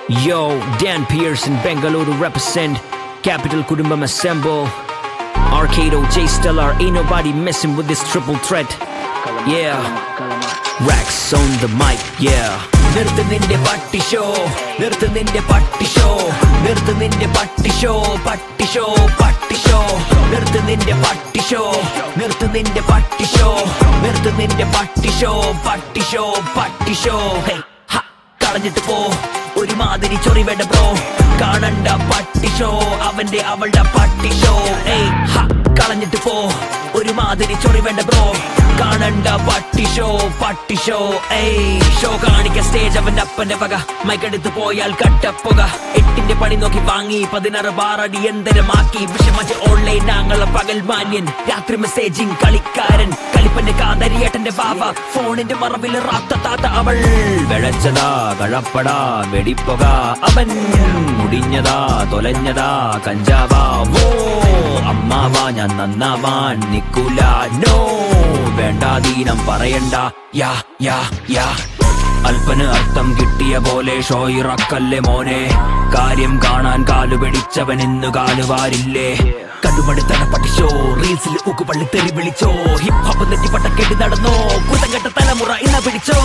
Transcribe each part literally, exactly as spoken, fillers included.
Yo, Dan Pearson, Bengaluru represent. Capital Kudumbam assemble. Arcado, J Stellar, ain't nobody messing with this triple threat. Yeah, Rax on the mic, yeah. Nirthu ninde patti show, nirthu ninde patti show, nirthu ninde patti show, patti show, patti show. Nirthu ninde patti show, nirthu ninde patti show, nirthu ninde patti show, patti show, patti show. Hey, ha, കളഞ്ഞിട്ട് പോ ഒരുമാതിരി ചൊറി വേണ്ട bro കാണണ്ട പട്ടി show അവന്റെ അവളുടെ പട്ടി ഷോ ഏയ് ഹ കളഞ്ഞിട്ട് പോ ഒരുമാതിരി ചൊറി വേണ്ട ബ്രോ കാണണ്ട പട്ടി ഷോ പട്ടി ഷോ ഏയ് ഷോ കാണിക്ക സ്റ്റേജ് അവന്റെ അപ്പന്റെ വക മൈക്കെടുത്ത് പോയാൽ കട്ടപ്പുക എട്ടിന്റെ പണി നോക്കി വാങ്ങി പതിനാറ് ബാറടി എന്തരമാക്കി വിഷമച്ച് ഓൺലൈൻ ഞങ്ങളെ പകൽ മാന്യൻ രാത്രി മെസ്സേജിങ് കളിക്കാരൻ കളിപ്പന്റെ കാതരിയേട്ടന്റെ വാവ ഫോണിന്റെ മറവിൽ റാത്താത്ത അവൾ വെളച്ചതാ കഴപ്പടാ വെടിപ്പുക അവൻ മുടിഞ്ഞതാ തൊലഞ്ഞതാ കഞ്ചാവാ വോ അമ്മാവാ ഞാൻ നന്നാവാൻ നിക്കൂല നോ വേണ്ടാതീനം പറയണ്ട യാ യാ യാ അല്പന് അർത്ഥം കിട്ടിയ പോലെ ഷോ ഇറക്കല്ലേ മോനെ കാര്യം കാണാൻ കാലു പിടിച്ചവൻ ഇന്ന് കാലുവാരില്ലേ കടുമടുത്തട പട്ടിഷോ റീൽസിൽ ഉക്കുപള്ളി തെറി വിളിച്ചോ ഹിപ് ഹോപ്പ് നെറ്റിപ്പട്ട കെട്ടി നടന്നോ കുതങ്കെട്ട തലമുറ ഇന്ന പിടിച്ചോ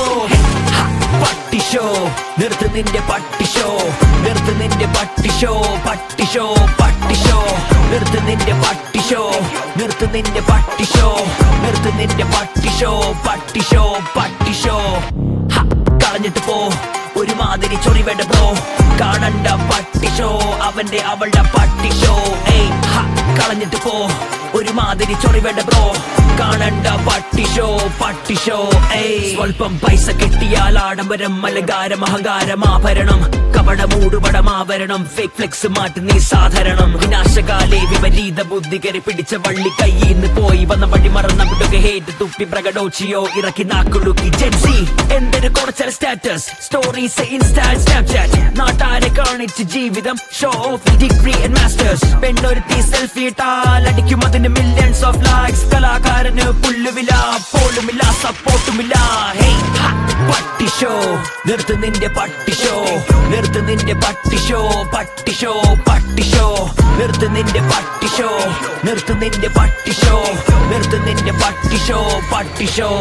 പട്ടിഷോ നിർത്ത് നിന്റെ പട്ടിഷോ നിർത്ത് നിന്റെ പട്ടിഷോ പട്ടിഷോ പട്ടിഷോ നിർത്ത് നിന്റെ പട്ടിഷോ നിർത്ത് നിന്റെ പട്ടിഷോ നിർത്ത് നിന്റെ പട്ടിഷോ പട്ടിഷോ പട്ടിഷോ കളഞ്ഞിട്ട് പോ ഒരുമാതിരി ചൊറി വേണ്ട ബ്രോ കാണണ്ട പട്ടിഷോ അവന്റെ അവളുടെ പട്ടിഷോ ഏയ് ഹ കളഞ്ഞിട്ട് പോ ഒരുമാതിരി ചൊറി വേണ്ട ബ്രോ കാണണ്ട പട്ടിഷോ പട്ടിഷോ ഏയ് സ്വൽപ്പം പൈസ കിട്ടിയാൽ ആഡംബരം അലങ്കാരം അഹങ്കാരം ആഭരണം കപട മൂടുപടമാവരണം ഫേക്ക് ഫ്ലെക്സ് മാറ്റി നീ സാധാരണം വിനാശകാലേ വിപരീത ബുദ്ധികരെ പിടിച്ച വള്ളി കയ്യിന്ന് പോയി വന്ന വഴി മറന്ന വിടുക ഹേറ്റ് തുപ്പി പ്രകടോച്ചിയോ ഇറക്കി നാക്കുളുക്കി ജെൻസി എന്തൊരു കുറച്ചാൽ സ്റ്റാറ്റസ് സ്റ്റോറീസ് ഇൻസ്റ്റാ സ്നാപ്ചാറ്റ് നാട്ടാരെ കാണിച്ച് ജീവിതം show off degree and masters പെണ്ണൊരുത്തി സെൽഫി ഇട്ടാൽ അടിക്കും അതിന് മില്യൺസ് ഓഫ് ലൈക്സ് കലാകാരന് പുല്ലുമില്ല പോളുമില്ല സപ്പോർട്ടുമില്ല ഹേയ് പട്ടിഷോ നിർത്ത് നിന്റെ പട്ടിഷോ നിർത്ത് നിന്റെ പട്ടിഷോ പട്ടിഷോ പട്ടിഷോ നിർത്ത് നിന്റെ പട്ടിഷോ നിർത്ത് നിന്റെ പട്ടിഷോ നിർത്ത് നിന്റെ പട്ടിഷോ പട്ടിഷോ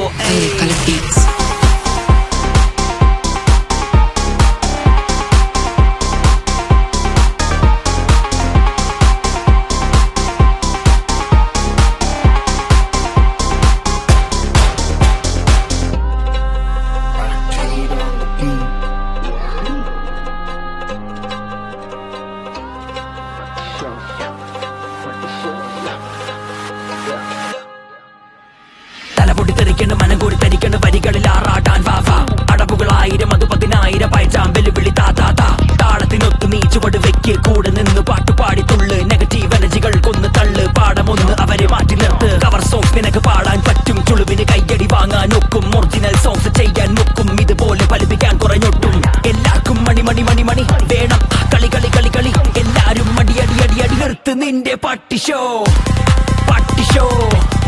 തലപൊട്ടിത്തെറിക്കണ് മനംകൂടി തരിക്കണ് വരികളിൽ ആറാടാൻ വാവ അടവുകളായിരം അത് പതിനായിരം പയച്ചാം വെല്ലുവിളി താതാ താളത്തിനൊത്ത് നീ ചുവട് വെക്ക് കൂടെ നിന്ന് പാട്ടുപാടി തുള്ളു നെഗറ്റീവ് എനർജികൾ കൊന്ന് തള്ളു പാടമൊന്ന് അവരെ മാറ്റി നിർത്ത് കവർ സോങ്സ് നിനക്ക് പാടാൻ പറ്റും ചുളുവിന് കയ്യടി വാങ്ങാൻ ഒക്കും ഒറിജിനൽ സോങ്സ് ചെയ്യാൻ നോക്കും ഇതുപോലെ ഫലിപ്പിക്കാൻ കുറഞ്ഞൊട്ടും എല്ലാവർക്കും മണി മണി മണി മണി വേണം കളി കളി കളി കളി എല്ലാരും മടി അടി അടി അടി നിർത്ത് നിന്റെ പട്ടിഷോ പട്ടിഷോ